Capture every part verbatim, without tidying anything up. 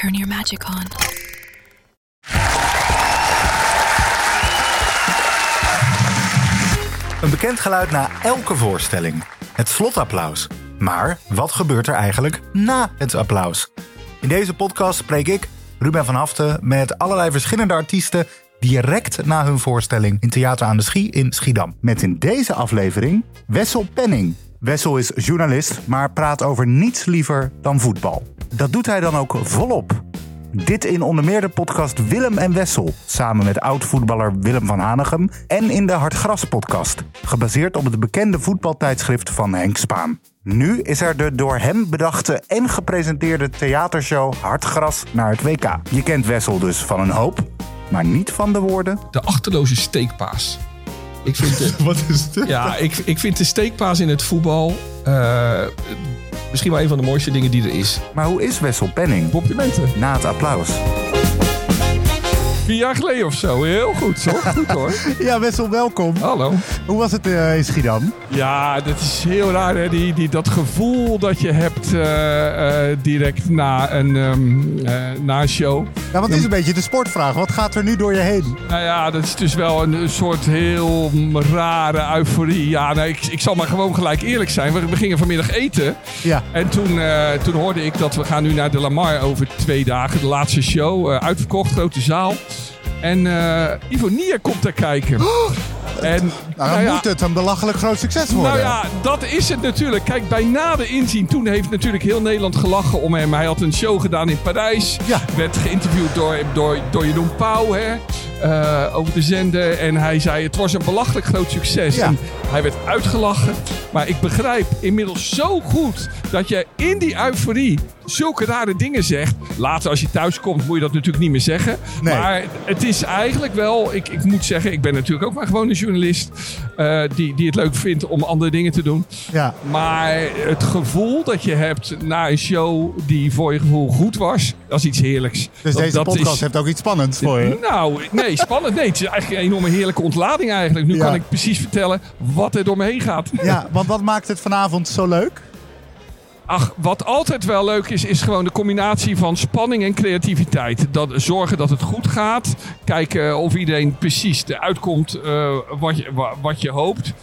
Turn your magic on. Een bekend geluid na elke voorstelling. Het slotapplaus. Maar wat gebeurt er eigenlijk na het applaus? In deze podcast spreek ik, Ruben van Haften, met allerlei verschillende artiesten direct na hun voorstelling in Theater aan de Schie in Schiedam. Met in deze aflevering Wessel Penning. Wessel is journalist, maar praat over niets liever dan voetbal. Dat doet hij dan ook volop. Dit in onder meer de podcast Willem en Wessel, samen met oud-voetballer Willem van Hanegem, en in de Hartgras podcast, gebaseerd op het bekende voetbaltijdschrift van Henk Spaan. Nu is er de door hem bedachte en gepresenteerde theatershow Hartgras naar het W K. Je kent Wessel dus van een hoop, maar niet van de woorden. De achterloze steekpaas. Ik vind de, Wat is dit? ja, ik, ik vind de steekpaas in het voetbal uh, misschien wel een van de mooiste dingen die er is. Maar hoe is Wessel Penning Complimenten. na het applaus? Vier jaar geleden of zo. Heel goed, toch? Goed hoor. Ja, Wessel, welkom. Hallo. Hoe was het uh, in Schiedam? Ja, dat is heel raar, hè? Die, die, dat gevoel dat je hebt uh, uh, direct na een, um, uh, na een show. Ja, want het is een beetje de sportvraag. Wat gaat er nu door je heen? Nou ja, dat is dus wel een, een soort heel rare euforie. Ja, nou, ik, ik zal maar gewoon gelijk eerlijk zijn. We, we gingen vanmiddag eten. Ja. En toen, uh, toen hoorde ik dat we gaan nu naar de Lamar over twee dagen. De laatste show. Uh, uitverkocht, grote zaal. En uh, Ivo Nier komt daar kijken. Oh, en, nou, dan nou ja, moet het een belachelijk groot succes worden. Nou ja, dat is het natuurlijk. Kijk, bij nader inzien, toen heeft natuurlijk heel Nederland gelachen om hem. Hij had een show gedaan in Parijs. Ja. Werd geïnterviewd door, door, door Jeroen Pauw, hè, uh, over de zender. En hij zei, het was een belachelijk groot succes. Ja. En hij werd uitgelachen. Maar ik begrijp inmiddels zo goed dat je in die euforie zulke rare dingen zegt. Later als je thuis komt moet je dat natuurlijk niet meer zeggen. Nee. Maar het is eigenlijk wel, ik, ik moet zeggen, ik ben natuurlijk ook maar gewoon een journalist uh, die, die het leuk vindt om andere dingen te doen. Ja. Maar het gevoel dat je hebt na een show die voor je gevoel goed was, dat is iets heerlijks. Dus dat, deze dat podcast is, heeft ook iets spannends voor je? Nou, nee, spannend. Nee, het is eigenlijk een enorme heerlijke ontlading eigenlijk. Nu Ja. kan ik precies vertellen wat er door me heen gaat. Ja, want wat maakt het vanavond zo leuk? Ach, wat altijd wel leuk is, is gewoon de combinatie van spanning en creativiteit. Dat, zorgen dat het goed gaat. Kijken of iedereen precies eruit komt uh, wat, je, wat je hoopt.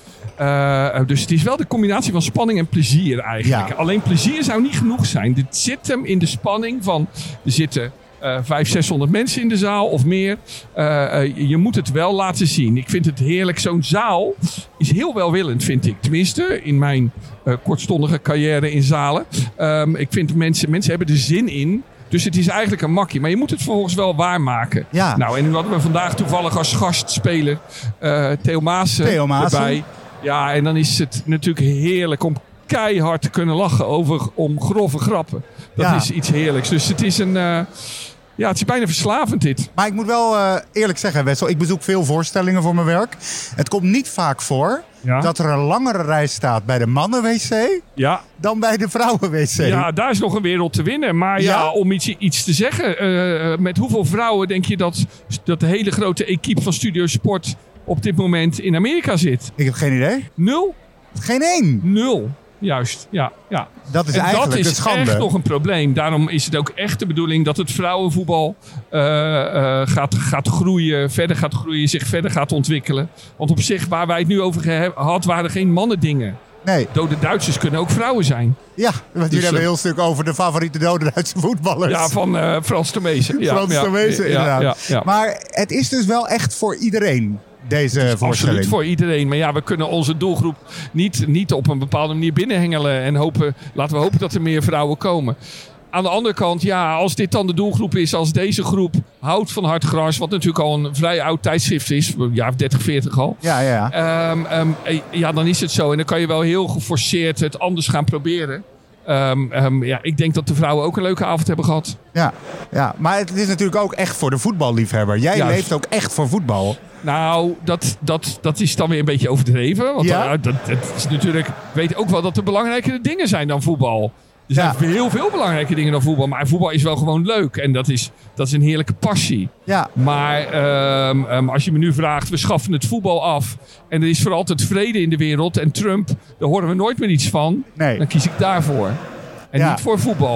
Uh, dus het is wel de combinatie van spanning en plezier eigenlijk. Ja. Alleen plezier zou niet genoeg zijn. Dit zit hem in de spanning van, er zitten Uh, vijfhonderd, zeshonderd mensen in de zaal of meer. Uh, uh, je moet het wel laten zien. Ik vind het heerlijk. Zo'n zaal is heel welwillend, vind ik. Tenminste, in mijn uh, kortstondige carrière in zalen. Um, ik vind mensen, mensen hebben er zin in. Dus het is eigenlijk een makkie. Maar je moet het vervolgens wel waarmaken. Ja. Nou, en nu hadden we vandaag toevallig als gastspeler uh, Theo Maassen Theo Maassen. erbij. Ja, en dan is het natuurlijk heerlijk om keihard te kunnen lachen over om grove grappen. Dat Ja. is iets heerlijks. Dus het is een... Uh, Ja, het is bijna verslavend dit. Maar ik moet wel uh, eerlijk zeggen, Wessel, ik bezoek veel voorstellingen voor mijn werk. Het komt niet vaak voor Ja. dat er een langere rij staat bij de mannen-wc Ja. dan bij de vrouwen-wc. Ja, daar is nog een wereld te winnen. Maar ja, Ja? om iets, iets te zeggen. Uh, met hoeveel vrouwen denk je dat, dat de hele grote equipe van Studio Sport op dit moment in Amerika zit? Ik heb geen idee. Nul? Geen één. Nul. Juist, ja. ja. Dat is en eigenlijk dat een is schande. echt nog een probleem. Daarom is het ook echt de bedoeling dat het vrouwenvoetbal uh, uh, gaat, gaat groeien, verder gaat groeien, zich verder gaat ontwikkelen. Want op zich, waar wij het nu over gehad, waren geen mannendingen. Nee. Dode Duitsers kunnen ook vrouwen zijn. Ja, want jullie Dus, hebben een uh, heel stuk over de favoriete dode Duitse voetballers. Ja, van uh, Frans Termezen. Ja, Frans ja, Termezen, ja, inderdaad. ja, ja. Maar het is dus wel echt voor iedereen, deze voorstelling. Absoluut voor iedereen. Maar ja, we kunnen onze doelgroep niet, niet op een bepaalde manier binnenhengelen. En hopen, laten we hopen dat er meer vrouwen komen. Aan de andere kant, ja, als dit dan de doelgroep is, als deze groep houdt van Hartgras, wat natuurlijk al een vrij oud tijdschrift is, een jaar of dertig, veertig al. Ja, ja, ja. Um, um, ja, dan is het zo. En dan kan je wel heel geforceerd het anders gaan proberen. Um, um, ja, ik denk dat de vrouwen ook een leuke avond hebben gehad. Ja, ja, maar het is natuurlijk ook echt voor de voetballiefhebber. Jij Juist. leeft ook echt voor voetbal. Nou, dat, dat, dat is dan weer een beetje overdreven. Want Ja? dat, dat, dat is natuurlijk, ik weet ook wel dat er belangrijkere dingen zijn dan voetbal. Er zijn Ja. heel veel belangrijke dingen dan voetbal. Maar voetbal is wel gewoon leuk. En dat is, dat is een heerlijke passie. Ja. Maar um, um, als je me nu vraagt, we schaffen het voetbal af. En er is voor altijd vrede in de wereld. En Trump, daar horen we nooit meer iets van. Nee. Dan kies ik daarvoor. En Ja. niet voor voetbal.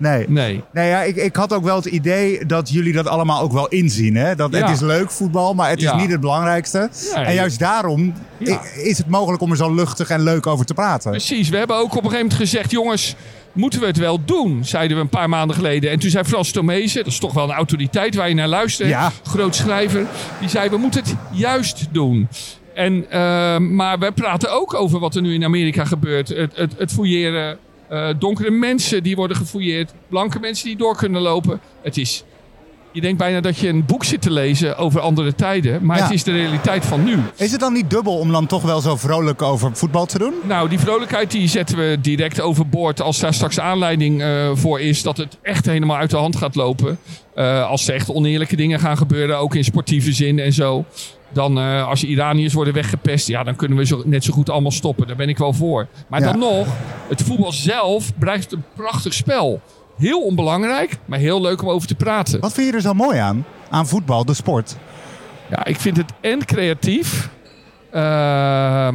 Nee. Nee. Nee, ja, ik, ik had ook wel het idee dat jullie dat allemaal ook wel inzien. Hè? Dat, Ja. Het is leuk voetbal, maar het Ja. is niet het belangrijkste. Nee. En juist daarom Ja. i- is het mogelijk om er zo luchtig en leuk over te praten. Precies, we hebben ook op een gegeven moment gezegd... jongens, moeten we het wel doen? Zeiden we een paar maanden geleden. En toen zei Frans Tomezen, dat is toch wel een autoriteit waar je naar luistert. Ja. Groot schrijver. Die zei, we moeten het juist doen. En, uh, maar we praten ook over wat er nu in Amerika gebeurt. Het, het, het fouilleren. Uh, donkere mensen die worden gefouilleerd. Blanke mensen die door kunnen lopen. Het is... Je denkt bijna dat je een boek zit te lezen over andere tijden. Maar Ja. het is de realiteit van nu. Is het dan niet dubbel om dan toch wel zo vrolijk over voetbal te doen? Nou, die vrolijkheid die zetten we direct overboord als daar straks aanleiding uh, voor is dat het echt helemaal uit de hand gaat lopen. Uh, als er echt oneerlijke dingen gaan gebeuren, ook in sportieve zin en zo. Dan uh, als Iraniërs worden weggepest, ja, dan kunnen we zo, net zo goed allemaal stoppen. Daar ben ik wel voor. Maar Ja. dan nog, het voetbal zelf blijft een prachtig spel. Heel onbelangrijk, maar heel leuk om over te praten. Wat vind je er zo mooi aan? Aan voetbal, de sport? Ja, ik vind het en creatief. Uh,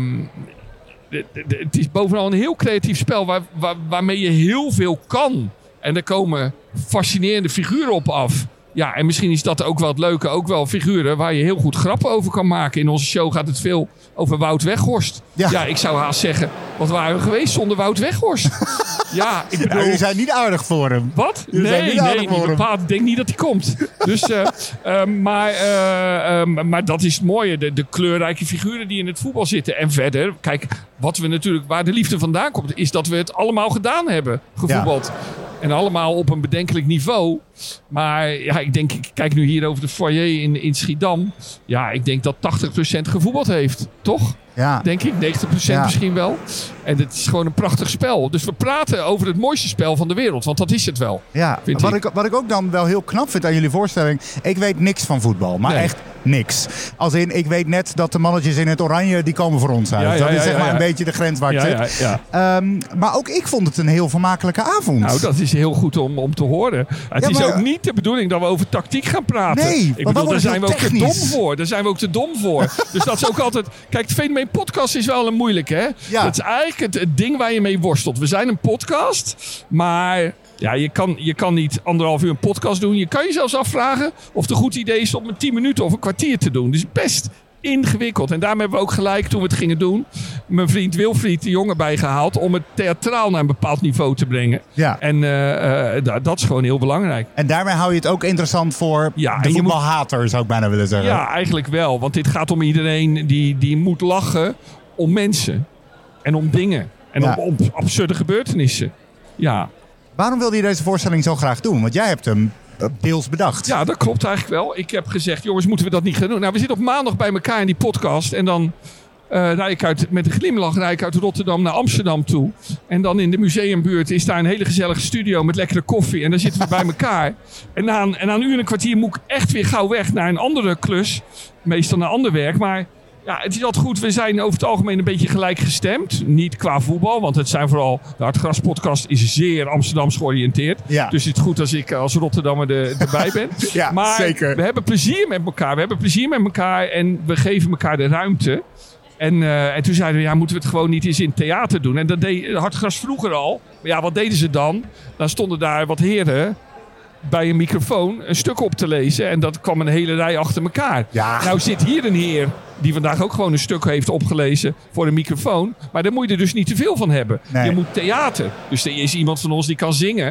het is bovenal een heel creatief spel waar, waar, waarmee je heel veel kan. En er komen fascinerende figuren op af. Ja, en misschien is dat ook wel het leuke. Ook wel figuren waar je heel goed grappen over kan maken. In onze show gaat het veel over Wout Weghorst. Ja, ja ik zou haast zeggen, wat waren we geweest zonder Wout Weghorst? ja, ik bedoel... Ja, jullie zijn niet aardig voor hem. Wat? Jullie zijn Nee, niet aardig nee, voor niet hem. bepaald. Ik denk niet dat hij komt. Dus, uh, uh, maar, uh, uh, maar dat is het mooie. De, de kleurrijke figuren die in het voetbal zitten. En verder, kijk, wat we natuurlijk, waar de liefde vandaan komt, is dat we het allemaal gedaan hebben, gevoetbald. Ja. En allemaal op een bedenkelijk niveau. Maar ja, ik denk, ik kijk nu hier over de foyer in, in Schiedam. Ja, ik denk dat tachtig procent gevoetbald heeft. Toch? Ja. Denk ik, negentig procent Ja. misschien wel. En het is gewoon een prachtig spel. Dus we praten over het mooiste spel van de wereld. Want dat is het wel. Ja, vind wat ik. ik, wat ik ook dan wel heel knap vind aan jullie voorstelling. Ik weet niks van voetbal, maar Nee. echt niks. Als in, ik weet net dat de mannetjes in het oranje, die komen voor ons uit. Ja, ja, dat is ja, zeg ja, maar ja. een beetje de grens waar ik Ja, zit. ja, ja. Um, maar ook ik vond het een heel vermakelijke avond. Nou, dat is heel goed om, om te horen. Het Ja, is maar- ook niet de bedoeling dat we over tactiek gaan praten. Nee, want ik dan bedoel, wordt daar het zijn we heel ook te technisch. dom voor. Daar zijn we ook te dom voor. Dus dat is ook altijd... Kijk, het fenomeen podcast is wel een moeilijke, hè? Ja. Dat is eigenlijk het, het ding waar je mee worstelt. We zijn een podcast, maar... Ja, je kan, je kan niet anderhalf uur een podcast doen. Je kan je zelfs afvragen of het een goed idee is om een tien minuten of een kwartier te doen. Dus best ingewikkeld. En daarom hebben we ook gelijk, toen we het gingen doen, mijn vriend Wilfried de Jonge bijgehaald om het theatraal naar een bepaald niveau te brengen. Ja. En uh, uh, dat, dat is gewoon heel belangrijk. En daarmee hou je het ook interessant voor Ja, de en je moet- voetbalhater, zou ik bijna willen zeggen. Ja, eigenlijk wel. Want dit gaat om iedereen die, die moet lachen om mensen. En om dingen. En Ja. om, om absurde gebeurtenissen. Ja. Waarom wilde je deze voorstelling zo graag doen? Want jij hebt hem uh, deels bedacht. Ja, dat klopt eigenlijk wel. Ik heb gezegd, jongens, moeten we dat niet gaan doen? Nou, we zitten op maandag bij elkaar in die podcast. En dan uh, rijd ik uit, met een glimlach rijd ik uit Rotterdam naar Amsterdam toe. En dan in de museumbuurt is daar een hele gezellige studio met lekkere koffie. En dan zitten we bij elkaar. En na, een, en na een uur en een kwartier moet ik echt weer gauw weg naar een andere klus. Meestal naar ander werk. Maar ja, het is altijd goed. We zijn over het algemeen een beetje gelijk gestemd. Niet qua voetbal, want het zijn vooral... De Hartgras podcast is zeer Amsterdams georiënteerd. Ja. Dus het is goed als ik als Rotterdammer er, erbij ben. Ja, maar zeker. we hebben plezier met elkaar. We hebben plezier met elkaar en we geven elkaar de ruimte. En, uh, en toen zeiden we, ja, moeten we het gewoon niet eens in theater doen? En dat deed Hartgras vroeger al. Maar ja, wat deden ze dan? Dan stonden daar wat heren bij een microfoon een stuk op te lezen. En dat kwam een hele rij achter elkaar. Ja. Nou zit hier een heer die vandaag ook gewoon een stuk heeft opgelezen voor een microfoon. Maar daar moet je er dus niet te veel van hebben. Nee. Je moet theater. Dus er is iemand van ons die kan zingen.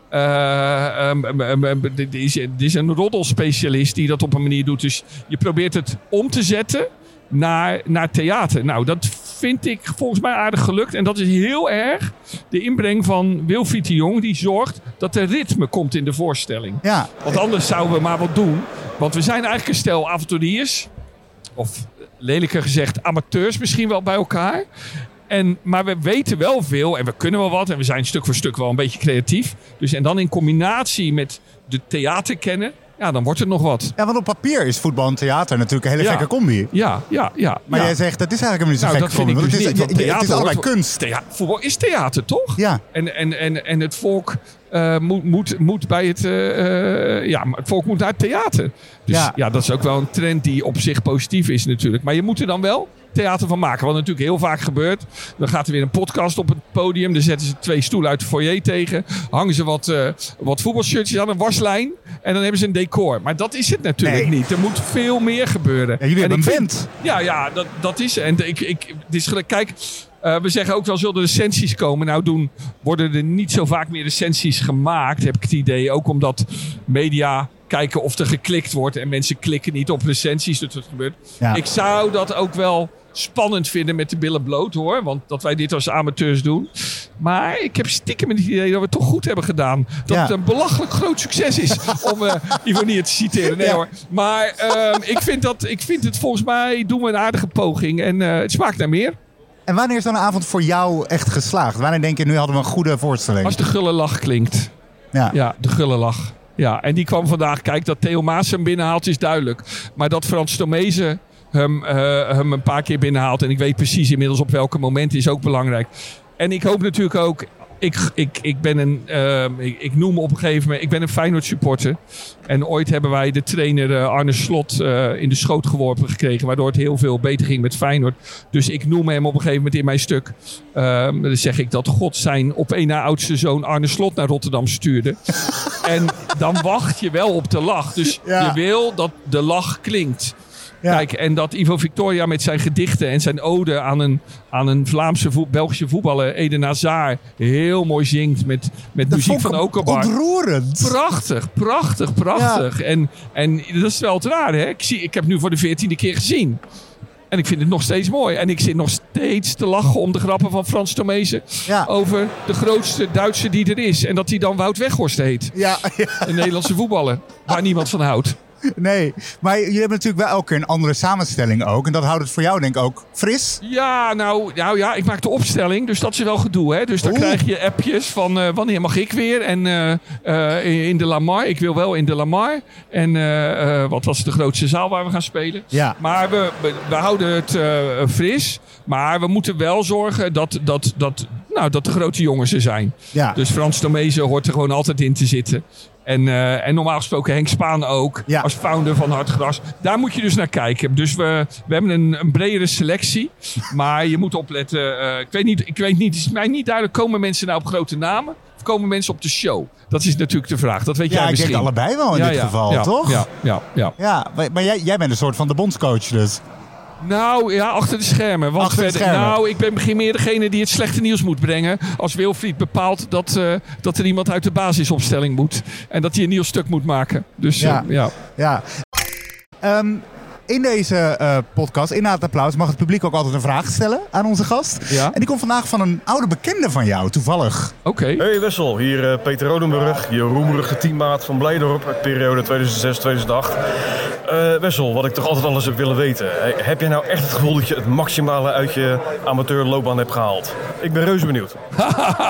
Uh, um, um, um, dit is, dit is een roddelspecialist die dat op een manier doet. Dus je probeert het om te zetten naar, naar theater. Nou, dat vind ik volgens mij aardig gelukt. En dat is heel erg de inbreng van Wilfried de Jong. Die zorgt dat er ritme komt in de voorstelling. Ja. Want anders zouden we maar wat doen. Want we zijn eigenlijk een stel avonturiers. Of lelijker gezegd amateurs misschien wel bij elkaar. En, maar we weten wel veel en we kunnen wel wat. En we zijn stuk voor stuk wel een beetje creatief. Dus, en dan in combinatie met de theaterkennen. ja, dan wordt het nog wat. Ja, want op papier is voetbal en theater natuurlijk een hele Ja. gekke combi. Ja, ja, ja. Maar ja. jij zegt, dat is eigenlijk niet zo'n Nou, gekke dat vind combi. ik dus want niet. het is, want het is allebei hoort- kunst. Thea- voetbal is theater, toch? Ja. En, en, en, en het volk uh, moet, moet, moet bij het... Uh, uh, ja, maar het volk moet naar het theater. Dus Ja. ja. dat is ook wel een trend die op zich positief is natuurlijk. Maar je moet er dan wel theater van maken. Wat natuurlijk heel vaak gebeurt. Dan gaat er weer een podcast op het podium. Dan zetten ze twee stoelen uit de foyer tegen. Hangen ze wat, uh, wat voetbalshirtjes aan een waslijn. En dan hebben ze een decor. Maar dat is het natuurlijk Nee. niet. Er moet veel meer gebeuren. Ja, jullie En hebben ik een vind- band. Ja, ja dat, dat is... En ik, ik, het is gelijk, kijk... Uh, we zeggen ook wel, zullen er recensies komen? Nou, doen, worden er niet zo vaak meer recensies gemaakt, heb ik het idee. Ook omdat media kijken of er geklikt wordt. En mensen klikken niet op recensies, dat het gebeurt. Ja. Ik zou dat ook wel spannend vinden met de billen bloot, hoor. Want dat wij dit als amateurs doen. Maar ik heb stiekem het idee dat we het toch goed hebben gedaan. Dat Ja. het een belachelijk groot succes is. om uh, Ivonie te citeren. Nee Ja. hoor. Maar uh, ik, vind dat, ik vind het volgens mij doen we een aardige poging. En uh, het smaakt naar meer. En wanneer is dan een avond voor jou echt geslaagd? Wanneer denk je, nu hadden we een goede voorstelling? Als de gulle lach klinkt. Ja. Ja, de gulle lach. Ja, en die kwam vandaag. Kijk, dat Theo Maas hem binnenhaalt is duidelijk. Maar dat Frans Tomezen hem, uh, hem een paar keer binnenhaalt. En ik weet precies inmiddels op welke momenten is ook belangrijk. En ik hoop natuurlijk ook... Ik, ik, ik ben een... Uh, ik, ik noem op een gegeven moment... Ik ben een Feyenoord supporter. En ooit hebben wij de trainer uh, Arne Slot uh, in de schoot geworpen gekregen. Waardoor het heel veel beter ging met Feyenoord. Dus ik noem hem op een gegeven moment in mijn stuk. Uh, dan zeg ik dat God zijn op één na oudste zoon Arne Slot naar Rotterdam stuurde. En dan wacht je wel op de lach. Dus Ja. je wil dat de lach klinkt. Ja. Kijk, en dat Ivo Victoria met zijn gedichten en zijn ode aan een, aan een Vlaamse voet, Belgische voetballer, Eden Hazard, heel mooi zingt met, met Dat muziek vond ik van Okerbar. ontroerend. Prachtig, prachtig, prachtig. Ja. En, en dat is wel het raar, hè? Ik, zie, ik heb nu voor de veertiende keer gezien. En ik vind het nog steeds mooi. En ik zit nog steeds te lachen om de grappen van Frans Tomezen. Ja. Over de grootste Duitser die er is. En dat hij dan Wout Weghorst heet. Ja, ja. Een Nederlandse voetballer. Waar niemand van houdt. Nee, maar jullie hebben natuurlijk wel elke keer een andere samenstelling ook. En dat houdt het voor jou denk ik ook fris. Ja, nou, nou ja, ik maak de opstelling. Dus dat is wel gedoe, hè. Dus dan Oeh. krijg je appjes van uh, wanneer mag ik weer? En uh, uh, in de Lamar. Ik wil wel in de Lamar. En uh, uh, wat was de grootste zaal waar we gaan spelen? Ja. Maar we, we, we houden het uh, fris. Maar we moeten wel zorgen dat, dat, dat, nou, dat de grote jongens er zijn. Ja. Dus Frans Tomezen hoort er gewoon altijd in te zitten. En, uh, en normaal gesproken Henk Spaan ook, Ja. als founder van Hartgras. Daar moet je dus naar kijken. Dus we, we hebben een, een bredere selectie. Maar je moet opletten. Uh, ik weet niet, ik weet niet, het is mij niet duidelijk. Komen mensen nou op grote namen? Of komen mensen op de show? Dat is natuurlijk de vraag. Dat weet Ja, jij ik misschien. denk allebei wel in Ja, dit ja, geval, ja, toch? Ja, ja, ja. Ja, maar, maar jij, jij bent een soort van de bondscoach dus. Nou ja, achter de schermen. Want Achter de verder, schermen. Nou, ik ben misschien meer degene die het slechte nieuws moet brengen. Als Wilfried bepaalt dat, uh, dat er iemand uit de basisopstelling moet. En dat hij een nieuw stuk moet maken. Dus Ja. uh, ja. Ja. Um, in deze uh, podcast, in het applaus, mag het publiek ook altijd een vraag stellen aan onze gast. Ja. En die komt vandaag van een oude bekende van jou, toevallig. Oké. Okay. Hey Wessel, hier uh, Peter Rodenburg, je roemerige teammaat van Blijdorp uit periode tweeduizend zes tweeduizend acht. Uh, Wessel, wat ik toch altijd alles heb willen weten. Hey, heb jij nou echt het gevoel dat je het maximale uit je amateurloopbaan hebt gehaald? Ik ben reuze benieuwd. uh,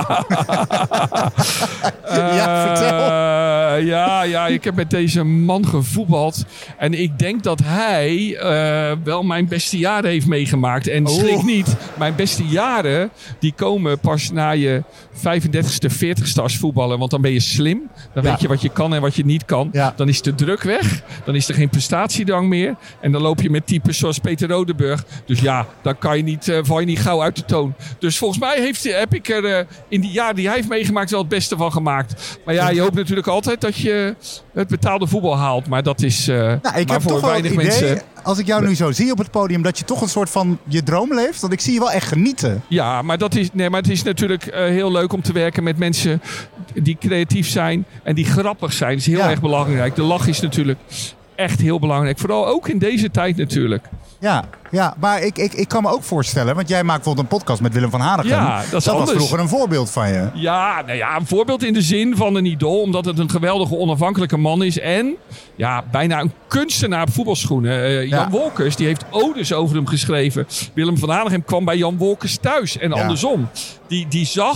ja, vertel. Uh, ja, ja, ik heb met deze man gevoetbald. En ik denk dat hij uh, wel mijn beste jaren heeft meegemaakt. En schrik oh. niet, mijn beste jaren die komen pas na je vijfendertigste, veertigste als voetballer. Want dan ben je slim. Dan ja. weet je wat je kan en wat je niet kan. Ja. Dan is de druk weg. Dan is er geen prestatiedrang meer. En dan loop je met types zoals Peter Rodenburg. Dus ja, dan kan je niet, uh, val je niet gauw uit de toon. Dus volgens mij heeft, heb ik er uh, in die jaren die hij heeft meegemaakt wel het beste van gemaakt. Maar ja, je hoopt natuurlijk altijd dat je het betaalde voetbal haalt. Maar dat is uh, nou, ik maar heb voor toch wel weinig het idee, mensen. Als ik jou nu zo zie op het podium, dat je toch een soort van je droom leeft. Want ik zie je wel echt genieten. Ja, maar, dat is, nee, maar het is natuurlijk uh, heel leuk om te werken met mensen die creatief zijn en die grappig zijn. Dat is heel ja. erg belangrijk. De lach is natuurlijk echt heel belangrijk. Vooral ook in deze tijd natuurlijk. Ja, ja, maar ik, ik, ik kan me ook voorstellen, want jij maakt bijvoorbeeld een podcast met Willem van Hanegem. Ja, dat is dat anders. was vroeger een voorbeeld van je. Ja, nou ja, een voorbeeld in de zin van een idool, omdat het een geweldige onafhankelijke man is. En ja, bijna een kunstenaar op voetbalschoenen. Uh, Jan Ja. Wolkers, die heeft odes over hem geschreven. Willem van Hanegem kwam bij Jan Wolkers thuis en Ja. andersom. Die, die zag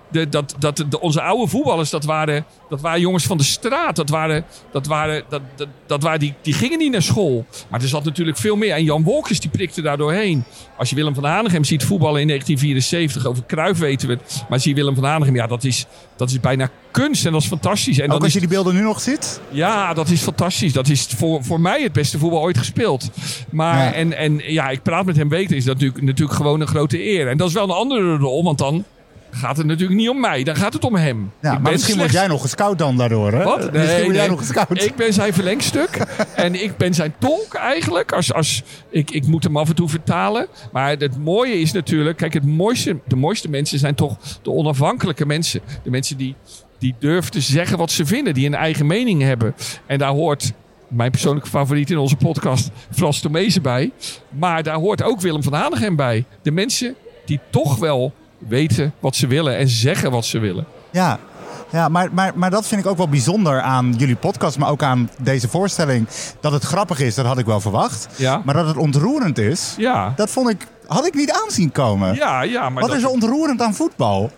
De, dat, dat, de, onze oude voetballers, dat waren, dat waren jongens van de straat. Dat waren, dat waren, dat, dat, dat waren die, die gingen niet naar school. Maar er zat natuurlijk veel meer. En Jan Wolkers die prikte daar doorheen. Als je Willem van Hanegem ziet voetballen in negentien vierenzeventig. Over Cruijff weten we het. Maar zie je Willem van Hanegem, ja, dat is, dat is bijna kunst. En dat is fantastisch. En Ook dan als is, je die beelden nu nog ziet? ja, dat is fantastisch. Dat is voor, voor mij het beste voetbal ooit gespeeld. Maar, Ja. en, en ja, ik praat met hem weten, is dat natuurlijk, natuurlijk gewoon een grote eer. En dat is wel een andere rol, want dan gaat het natuurlijk niet om mij. Dan gaat het om hem. Ja, Ik maar ben misschien slechts- word jij nog gescout dan daardoor, hè? Wat? misschien Nee, word jij nee. nog gescout. Ik ben zijn verlengstuk. En ik ben zijn tolk eigenlijk. Als, als, ik, ik moet hem af en toe vertalen. Maar het mooie is natuurlijk... Kijk, het mooiste, de mooiste mensen zijn toch de onafhankelijke mensen. De mensen die, die durven te zeggen wat ze vinden. Die een eigen mening hebben. En daar hoort... Mijn persoonlijke favoriet in onze podcast, Frans Tomezen bij. Maar daar hoort ook Willem van Hanegem bij. De mensen die toch wel weten wat ze willen en zeggen wat ze willen. Ja, ja maar, maar, maar dat vind ik ook wel bijzonder aan jullie podcast, maar ook aan deze voorstelling. Dat het grappig is, dat had ik wel verwacht. Ja. Maar dat het ontroerend is, Ja, dat vond ik, had ik niet aanzien komen. ja, ja maar Wat dat, is er ontroerend aan voetbal?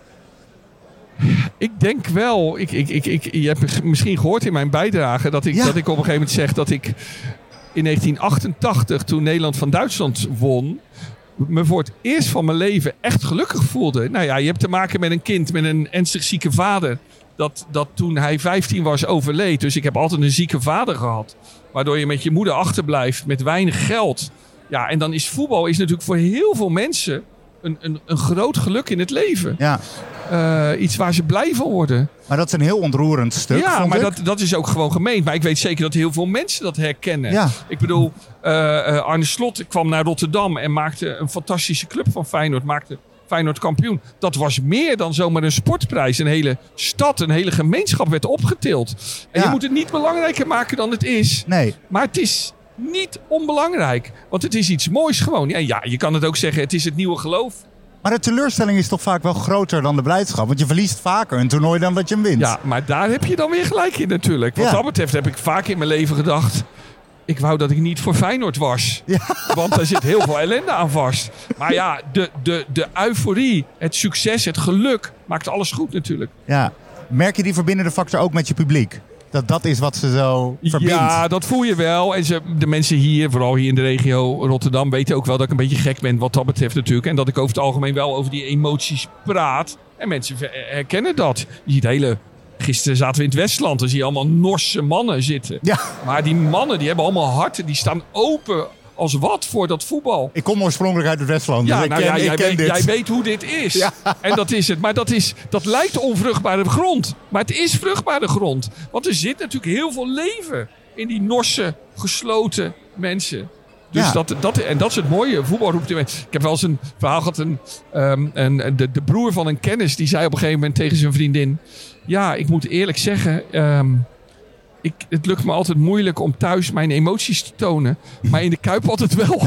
ik denk wel... Ik, ik, ik, ik, je hebt misschien gehoord in mijn bijdrage dat ik, Ja. dat ik op een gegeven moment zeg dat ik in negentien achtentachtig, toen Nederland van Duitsland won, me voor het eerst van mijn leven echt gelukkig voelde. Nou ja, je hebt te maken met een kind met een ernstig zieke vader. Dat, dat toen hij vijftien was overleed. Dus ik heb altijd een zieke vader gehad. Waardoor je met je moeder achterblijft met weinig geld. Ja, en dan is voetbal is natuurlijk voor heel veel mensen een, een, een groot geluk in het leven. Ja, Uh, iets waar ze blij van worden. maar dat is een heel ontroerend stuk, Ja, vond maar ik. dat, dat is ook gewoon gemeend. Maar ik weet zeker dat heel veel mensen dat herkennen. Ja. Ik bedoel, uh, uh, Arne Slot kwam naar Rotterdam en maakte een fantastische club van Feyenoord. Maakte Feyenoord kampioen. Dat was meer dan zomaar een sportprijs. Een hele stad, een hele gemeenschap werd opgetild. En Ja. je moet het niet belangrijker maken dan het is. Nee, Maar het is niet onbelangrijk. Want het is iets moois gewoon. Ja, ja, je kan het ook zeggen, het is het nieuwe geloof. maar de teleurstelling is toch vaak wel groter dan de blijdschap. Want je verliest vaker een toernooi dan dat je hem wint. Ja, maar daar heb je dan weer gelijk in natuurlijk. Wat Ja. dat betreft heb ik vaak in mijn leven gedacht... Ik wou dat ik niet voor Feyenoord was. Ja. Want daar zit heel veel ellende aan vast. Maar ja, de, de, de euforie, het succes, het geluk... maakt alles goed natuurlijk. Ja. Merk je die verbindende factor ook met je publiek? Dat dat is wat ze zo verbindt? Ja, dat voel je wel. En ze, de mensen hier, vooral hier in de regio Rotterdam... weten ook wel dat ik een beetje gek ben wat dat betreft natuurlijk. En dat ik over het algemeen wel over die emoties praat. En mensen herkennen dat. Je ziet hele... Gisteren zaten we in het Westland. Dan zie je allemaal Norse mannen zitten. Ja. Maar die mannen die hebben allemaal harten. Die staan open als wat voor dat voetbal. Ik kom oorspronkelijk uit het Westland, Ja, dus ik nou ken, ja, ik jij, ken weet, dit. jij weet hoe dit is. Ja. En dat is het. Maar dat, is, dat lijkt onvruchtbare grond. Maar het is vruchtbare grond. Want er zit natuurlijk heel veel leven in die Norse gesloten mensen. Dus Ja. dat, dat, en dat is het mooie. Voetbal roept in. Ik heb wel eens een verhaal gehad. Een, um, een, de, de broer van een kennis die zei op een gegeven moment tegen zijn vriendin... Ja, ik moet eerlijk zeggen... Um, ik, het lukt me altijd moeilijk om thuis mijn emoties te tonen. Maar in de Kuip altijd wel.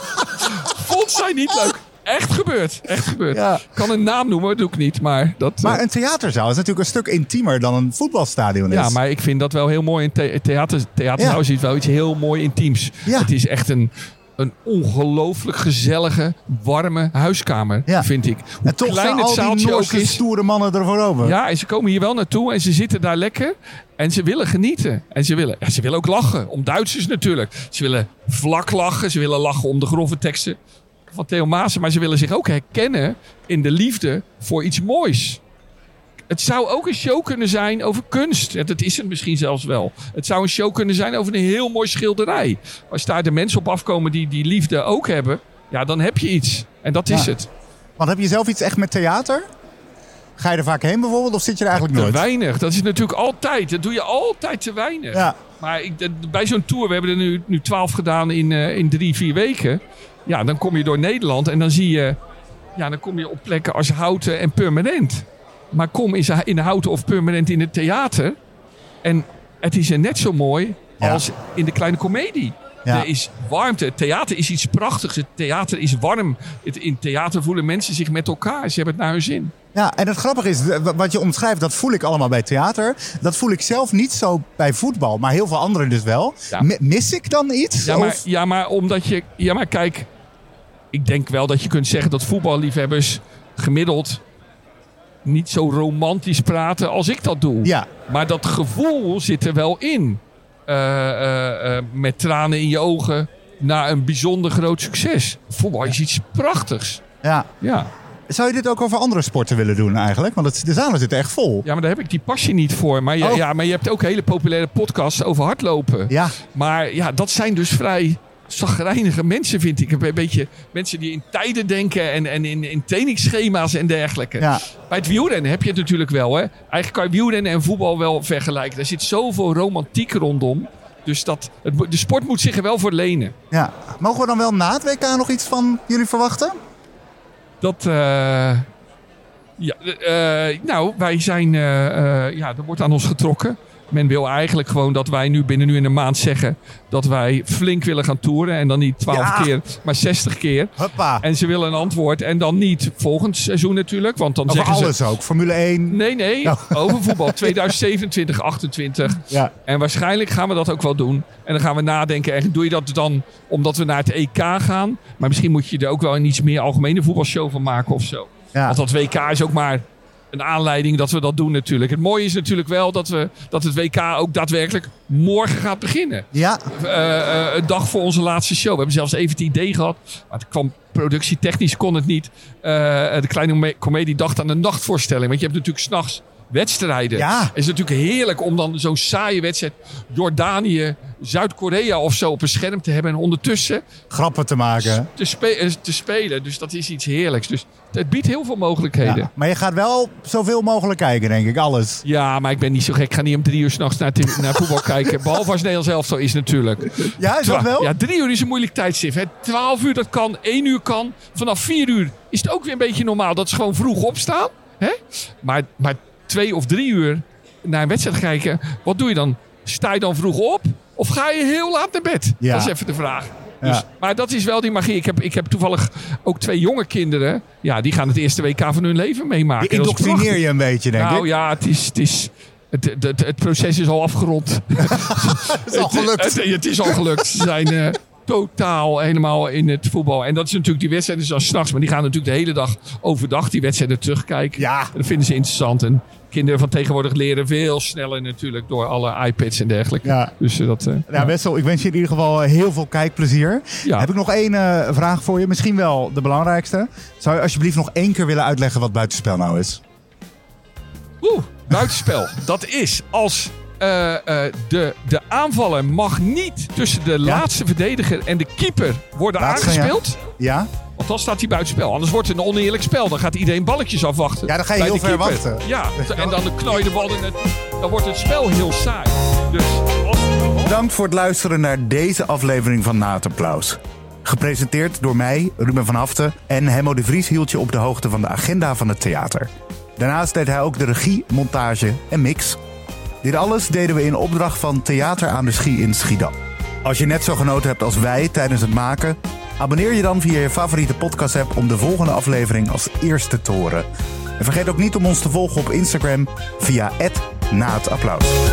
Vond zij niet leuk. Echt gebeurd. Echt gebeurd. Ja. Ik kan een naam noemen, dat doe ik niet. Maar, dat, Maar uh, een theaterzaal is natuurlijk een stuk intiemer dan een voetbalstadion is. ja, maar ik vind dat wel heel mooi. In the- theater, theaterzaal Ja. is wel iets heel mooi intiems. Ja. Het is echt een, een ongelooflijk gezellige, warme huiskamer, Ja. vind ik. Hoe En toch klein zijn het al die zaaltje ook Noorse is. stoere mannen ervoor over. Ja, en ze komen hier wel naartoe en ze zitten daar lekker. En ze willen genieten. En ze willen, ja, ze willen ook lachen. Om Duitsers natuurlijk. Ze willen vlak lachen. Ze willen lachen om de grove teksten van Theo Maassen. Maar ze willen zich ook herkennen in de liefde voor iets moois. Het zou ook een show kunnen zijn over kunst. En dat is het misschien zelfs wel. Het zou een show kunnen zijn over een heel mooi schilderij. Als daar de mensen op afkomen die die liefde ook hebben. Ja, dan heb je iets. En dat is Ja. het. Want heb je zelf iets echt met theater? Ga je er vaak heen bijvoorbeeld of zit je er eigenlijk Te nooit? weinig. Dat is natuurlijk altijd. Dat doe je altijd te weinig. Ja. Maar ik, de- bij zo'n tour, we hebben er nu, nu twaalf gedaan in, eh, in drie, vier weken. Ja, dan kom je door Nederland en dan zie je... Ja, dan kom je op plekken als Houten en Permanent. Maar kom eens in Houten of Permanent in het theater. En het is er net zo mooi Ja. als in de Kleine Comedie. Ja. Er is warmte. Het theater is iets prachtigs. Het theater is warm. Het, in theater voelen mensen zich met elkaar. Ze hebben het naar hun zin. Ja, en het grappige is, w- wat je omschrijft, dat voel ik allemaal bij theater. Dat voel ik zelf niet zo bij voetbal, maar heel veel anderen dus wel. Ja. M- mis ik dan iets? Ja maar, Of- ja, maar omdat je... Ja, maar kijk... Ik denk wel dat je kunt zeggen dat voetballiefhebbers gemiddeld niet zo romantisch praten als ik dat doe. Ja. Maar dat gevoel zit er wel in. Uh, uh, uh, met tranen in je ogen naar een bijzonder groot succes. Voetbal is iets prachtigs. Ja. Ja. Zou je dit ook over andere sporten willen doen eigenlijk? Want het, de zalen zitten echt vol. Ja, maar daar heb ik die passie niet voor. Maar je, oh. ja, maar je hebt ook hele populaire podcasts over hardlopen. Ja. Maar ja, dat zijn dus vrij chagrijnige mensen, vind ik. Een beetje mensen die in tijden denken en, en in, in trainingsschema's en dergelijke. Ja. Bij het wielrennen heb je het natuurlijk wel. Hè? Eigenlijk kan je wielrennen en voetbal wel vergelijken. Er zit zoveel romantiek rondom. Dus dat, het, de sport moet zich er wel voor lenen. Ja. Mogen we dan wel na het W K nog iets van jullie verwachten? Dat, uh, ja, uh, nou, wij zijn, uh, uh, ja, er wordt aan ons getrokken. Men wil eigenlijk gewoon dat wij nu binnen nu in een maand zeggen dat wij flink willen gaan toeren. En dan niet twaalf ja. keer, maar zestig keer. Huppa. En ze willen een antwoord. En dan niet volgend seizoen natuurlijk. Want dan over zeggen alles ze, ook. Formule één. Nee, nee. Oh. Over voetbal. tweeduizend zevenentwintig, achtentwintig. Ja. En waarschijnlijk gaan we dat ook wel doen. En dan gaan we nadenken. En doe je dat dan omdat we naar het E K gaan? Maar misschien moet je er ook wel een iets meer algemene voetbalshow van maken of zo. Ja. Want dat W K is ook maar een aanleiding dat we dat doen natuurlijk. Het mooie is natuurlijk wel dat, we, dat het W K ook daadwerkelijk morgen gaat beginnen. Ja. Uh, uh, een dag voor onze laatste show. We hebben zelfs even het idee gehad. Maar het kwam productietechnisch kon het niet. Uh, de kleine comedie dacht aan een nachtvoorstelling. Want je hebt natuurlijk 's nachts wedstrijden. Ja. Het is natuurlijk heerlijk om dan zo'n saaie wedstrijd Jordanië, Zuid-Korea of zo op een scherm te hebben. En ondertussen grappen te maken. Te, spe- te spelen. Dus dat is iets heerlijks. Dus het biedt heel veel mogelijkheden. Ja, maar je gaat wel zoveel mogelijk kijken, denk ik. Alles. Ja, maar ik ben niet zo gek. Ik ga niet om drie uur 's nachts naar, t- naar voetbal kijken. Behalve als Nederlands elftal is natuurlijk. Ja, is dat wel? Ja, drie uur is een moeilijk tijdstip. Hè. twaalf uur dat kan. één uur kan. Vanaf vier uur is het ook weer een beetje normaal. Dat ze gewoon vroeg opstaan. Hè? Maar, maar twee of drie uur naar een wedstrijd kijken. Wat doe je dan? Sta je dan vroeg op? Of ga je heel laat naar bed? Ja. Dat is even de vraag. Dus, Ja. Maar dat is wel die magie. Ik heb, ik heb toevallig ook twee jonge kinderen. Ja, die gaan het eerste W K van hun leven meemaken. Je indoctrineer je een beetje, denk nou, ik. Nou ja, het is... Het is Het, het, het, het proces is al afgerond. Het is al gelukt. Het, het, het is al gelukt. Ze zijn uh, totaal helemaal in het voetbal. En dat is natuurlijk die wedstrijden zoals 's nachts. Maar die gaan natuurlijk de hele dag overdag die wedstrijden terugkijken. Ja. En dat vinden ze interessant. En kinderen van tegenwoordig leren veel sneller natuurlijk door alle iPads en dergelijke. Ja. Dus uh, dat... Uh, Ja, Wessel, ik wens je in ieder geval heel veel kijkplezier. Ja. Heb ik nog één uh, vraag voor je. Misschien wel de belangrijkste. Zou je alsjeblieft nog één keer willen uitleggen wat buitenspel nou is? Oeh, buitenspel. Dat is als uh, uh, de, de aanvaller mag niet tussen de Ja? laatste verdediger en de keeper worden Laatste, aangespeeld. Ja? Ja? Want dan staat hij buitenspel. Anders wordt het een oneerlijk spel. Dan gaat iedereen balletjes afwachten. Ja, dan ga je bij heel de ver keeper. wachten. Ja, en dan knal je de bal in het... Dan wordt het spel heel saai. Dus als... Bedankt voor het luisteren naar deze aflevering van Na het Applaus. Gepresenteerd door mij, Ruben van Haften. En Hemmo de Vries hield je op de hoogte van de agenda van het theater. Daarnaast deed hij ook de regie, montage en mix. Dit alles deden we in opdracht van Theater aan de Schie in Schiedam. Als je net zo genoten hebt als wij tijdens het maken, abonneer je dan via je favoriete podcast-app om de volgende aflevering als eerste te horen. En vergeet ook niet om ons te volgen op Instagram via at na het applaus.